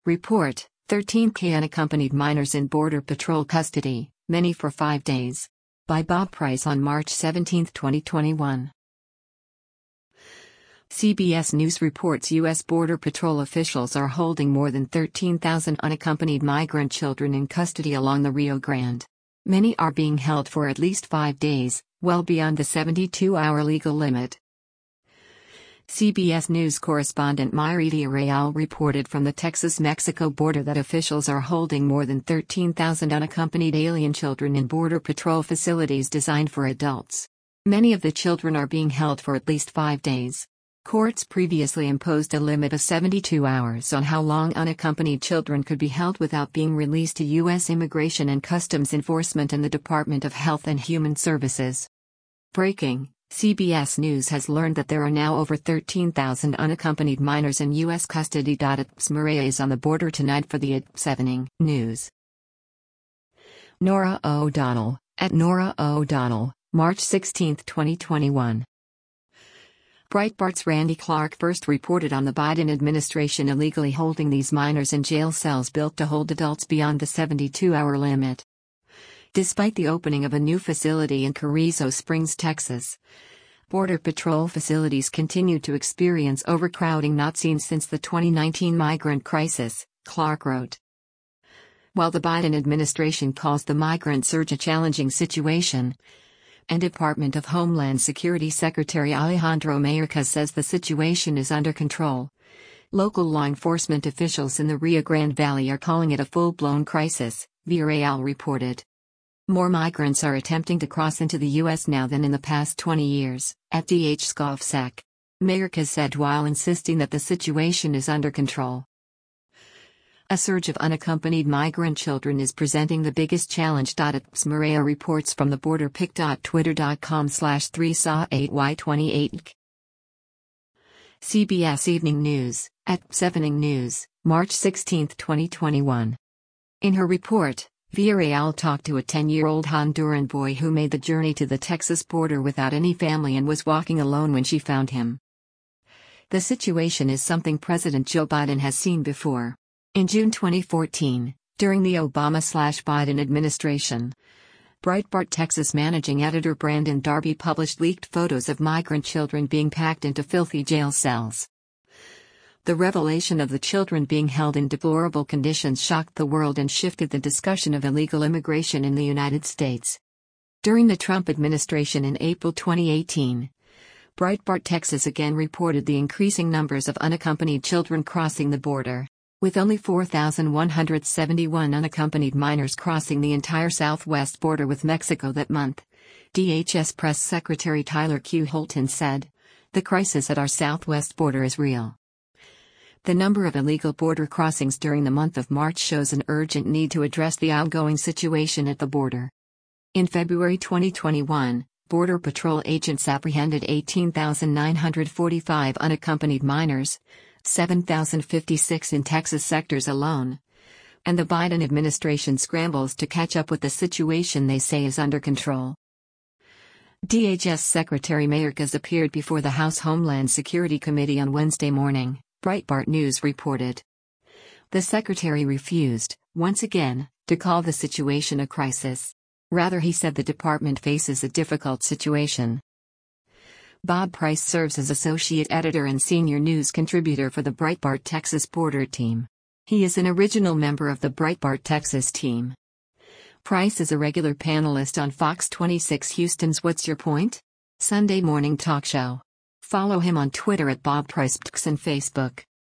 Report: 13K unaccompanied minors in Border Patrol custody, many for 5 days. By Bob Price on March 17, 2021. CBS News reports U.S. Border Patrol officials are holding more than 13,000 unaccompanied migrant children in custody along the Rio Grande. Many are being held for at least 5 days, well beyond the 72-hour legal limit. CBS News correspondent Mayra Villarreal reported from the Texas-Mexico border that officials are holding more than 13,000 unaccompanied alien children in Border Patrol facilities designed for adults. Many of the children are being held for at least 5 days. Courts previously imposed a limit of 72 hours on how long unaccompanied children could be held without being released to U.S. Immigration and Customs Enforcement and the Department of Health and Human Services. Breaking: CBS News has learned that there are now over 13,000 unaccompanied minors in U.S. custody. Mayra is on the border tonight for the Evening News. Norah O'Donnell, at Norah O'Donnell, March 16, 2021. Breitbart's Randy Clark first reported on the Biden administration illegally holding these minors in jail cells built to hold adults beyond the 72-hour limit. Despite the opening of a new facility in Carrizo Springs, Texas, Border Patrol facilities continue to experience overcrowding not seen since the 2019 migrant crisis, Clark wrote. While the Biden administration calls the migrant surge a challenging situation, and Department of Homeland Security Secretary Alejandro Mayorkas says the situation is under control, local law enforcement officials in the Rio Grande Valley are calling it a full-blown crisis, Villarreal reported. More migrants are attempting to cross into the U.S. now than in the past 20 years, FDH Scofsec. Mayorkas said while insisting that the situation is under control. A surge of unaccompanied migrant children is presenting the biggest challenge. Mayra reports from the border. pic.twitter.com/3saw8y28. CBS Evening News, at Evening News, March 16, 2021. In her report, Villarreal talked to a 10-year-old Honduran boy who made the journey to the Texas border without any family and was walking alone when she found him. The situation is something President Joe Biden has seen before. In June 2014, during the Obama/Biden administration, Breitbart Texas managing editor Brandon Darby published leaked photos of migrant children being packed into filthy jail cells. The revelation of the children being held in deplorable conditions shocked the world and shifted the discussion of illegal immigration in the United States. During the Trump administration in April 2018, Breitbart Texas again reported the increasing numbers of unaccompanied children crossing the border. With only 4,171 unaccompanied minors crossing the entire southwest border with Mexico that month, DHS Press Secretary Tyler Q. Holton said, "The crisis at our southwest border is real." The number of illegal border crossings during the month of March shows an urgent need to address the ongoing situation at the border. In February 2021, Border Patrol agents apprehended 18,945 unaccompanied minors, 7,056 in Texas sectors alone. And the Biden administration scrambles to catch up with the situation they say is under control. DHS Secretary Mayorkas appeared before the House Homeland Security Committee on Wednesday morning, Breitbart News reported. The secretary refused, once again, to call the situation a crisis. Rather, he said the department faces a difficult situation. Bob Price serves as associate editor and senior news contributor for the Breitbart Texas border team. He is an original member of the Breitbart Texas team. Price is a regular panelist on Fox 26 Houston's What's Your Point? Sunday morning talk show. Follow him on Twitter at Bob Price and Facebook.